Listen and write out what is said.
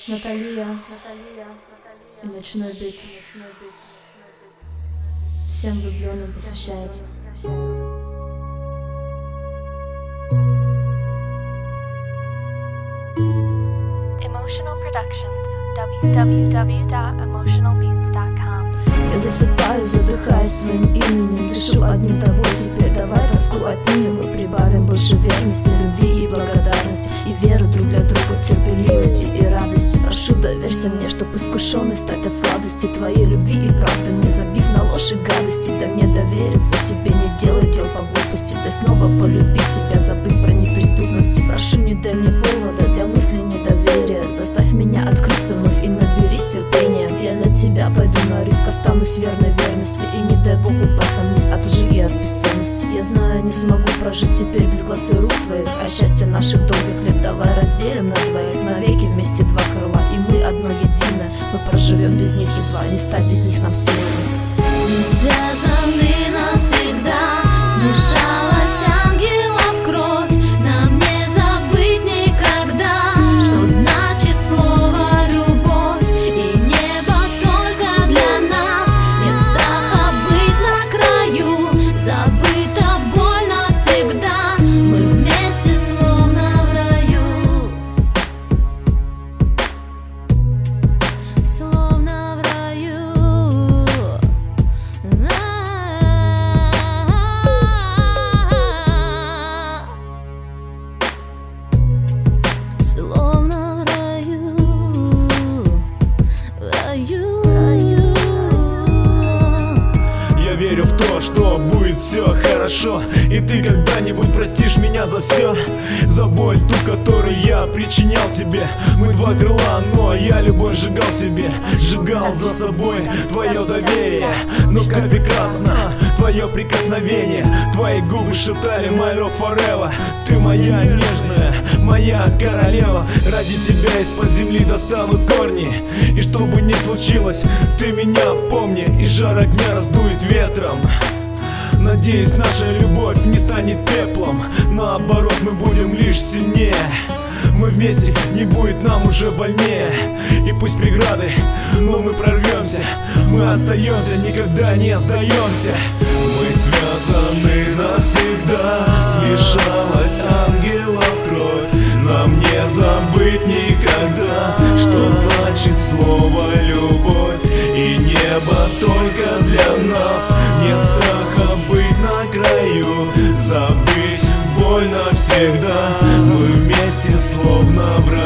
Наталья и ночной бит всем влюбленным посвящается. Emotional Productions, www.emotionalbeats.com. Я засыпаю, задыхаюсь твоим именем, дышу одним тобой теперь. Давай тоску отнимем и прибавим больше верности, любви и благодарности, и веры друг для друга, терпеливости и радости. Прошу, доверься мне, чтоб искушенный стать от сладости твоей любви и правды, не забив на ложь и гадости. Дай мне довериться тебе, не делай дел по глупости, дай снова полюбить тебя, забыть про неприступности. Прошу, не дай мне повода для мысли недоверия, заставь меня открыться вновь и наберись терпения. Я для тебя пойду на риск, останусь верной верности, и не дай Бог упасть на вниз от лжи и от бесценности. Я знаю, не смогу прожить теперь без глаз и рук твоих, а счастье наших долгих лет давай разделим на двоих, навеки вместе два крыла, и мы одно единое. Мы проживем без них едва, не стать без них нам сильными. Мы связаны навсегда, смешалась ангелов кровь, нам не забыть никогда, что значит слово любовь, и небо только для нас. Нет страха быть на краю, забыта боль навсегда, мы вместе словно в раю, словно в раю. Словно в раю, в раю, в раю. Я верю в то, что будет все хорошо, и ты когда-нибудь простишь меня за все, за боль ту, которую я причинял тебе. Мы два крыла, но я любовь сжигал себе, сжигал за собой твое доверие. Но как прекрасно твое прикосновение, твои губы шептали my love forever. Ты моя нежная, моя королева, ради тебя из-под земли достану корни. И что бы ни случилось, ты меня помни, и жар огня раздует ветром. Надеюсь, наша любовь не станет пеплом, наоборот, мы будем лишь сильнее. Мы вместе, не будет нам уже больнее. И пусть преграды, но мы прорвемся, мы остаемся, никогда не сдаемся. Мы связаны навсегда, смешалась ангелов кровь, нам не забыть никогда, что значит слово любовь, и небо только для нас. Нет страха быть на краю, забыть боль навсегда, мы вместе словно братья.